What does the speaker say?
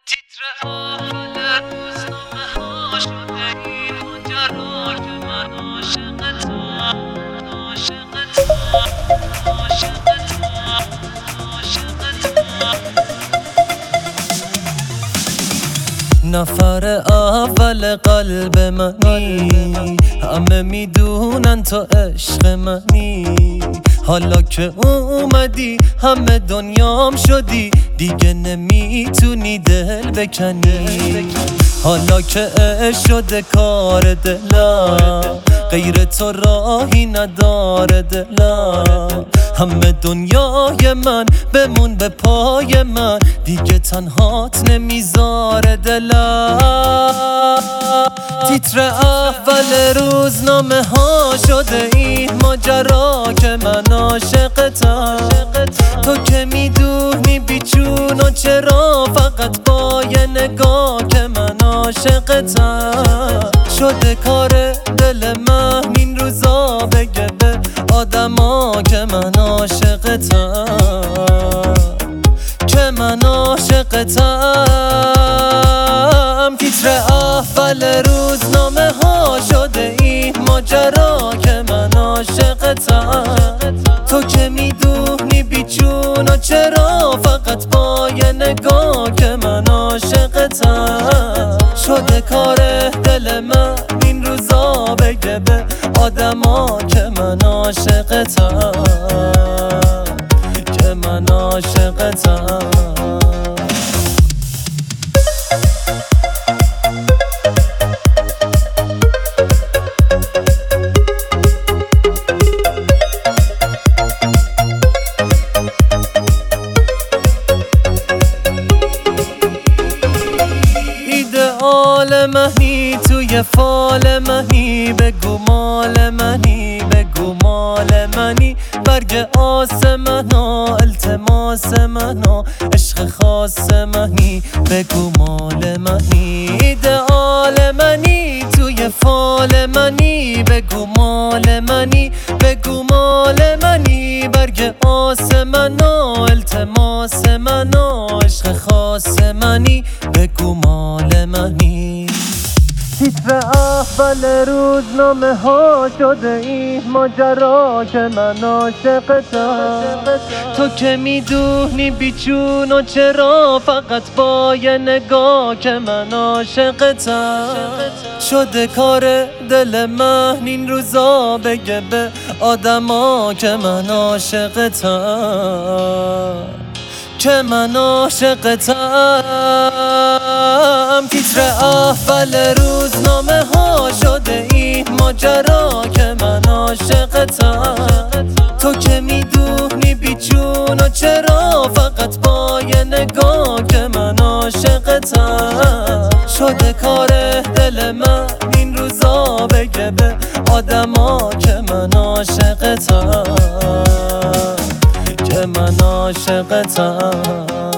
تیتر اول روزنامه ها شده این ماجرا که من عاشقتم عاشقتم عاشقتم عاشقتم. نفر اول قلب منی، همه میدونن تو عشق منی. حالا که اومدی همه دنیام شدی، دیگه نمیتونی دل بکنی. حالا که عشق شده کار دلم، غیر تو راهی نداره دلم. همه دنیای من بمون به پای من، دیگه تنهات نمیذاره دلم. تیتر اول روزنامه ها شده این ماجرا که من عاشقتم. تو که میدونی بیچون و چرا، فقط با یه نگاه که من عاشقتم. شده کار دل من این روزا بگه به آدما که من عاشقتم، که من عاشقتم. تیتر اول روزنامه ها شده این ماجرا که من عاشقتم. تو که میدونی بیچون و چرا، فقط با یه نگاه که من عاشقتم. شده کار دل من این روزا بگه به آدما که من عاشقتم، که من عاشقتم. ایدئال منی توی فال منی، بگو مال منی بگو مال منی. برگ آسمنا التماس منا، عشق خاص منی بگو مال منی. ایدئال منی توی فال منی، بگو مال منی بگو مال منی. برگ آسمنا التماس منا، عشق خاص منی بگو مال منی. تیتر اول روزنامه ها شده این ماجرا که من عاشقتم. تو که میدونی بیچون و چرا، فقط با یه نگاه که من عاشقتم. شده کار دل من این روزا بگه به آدما که من عاشقتم، که من عاشقتم. تیتر اول روزنامه ها شده این ماجرا که من عاشقتم. تو که میدونی بیچون و چرا، فقط با یه نگاه که من عاشقتم. شده کار دل من این روزا بگه به آدما که من عاشقتم، که من عاشقتم.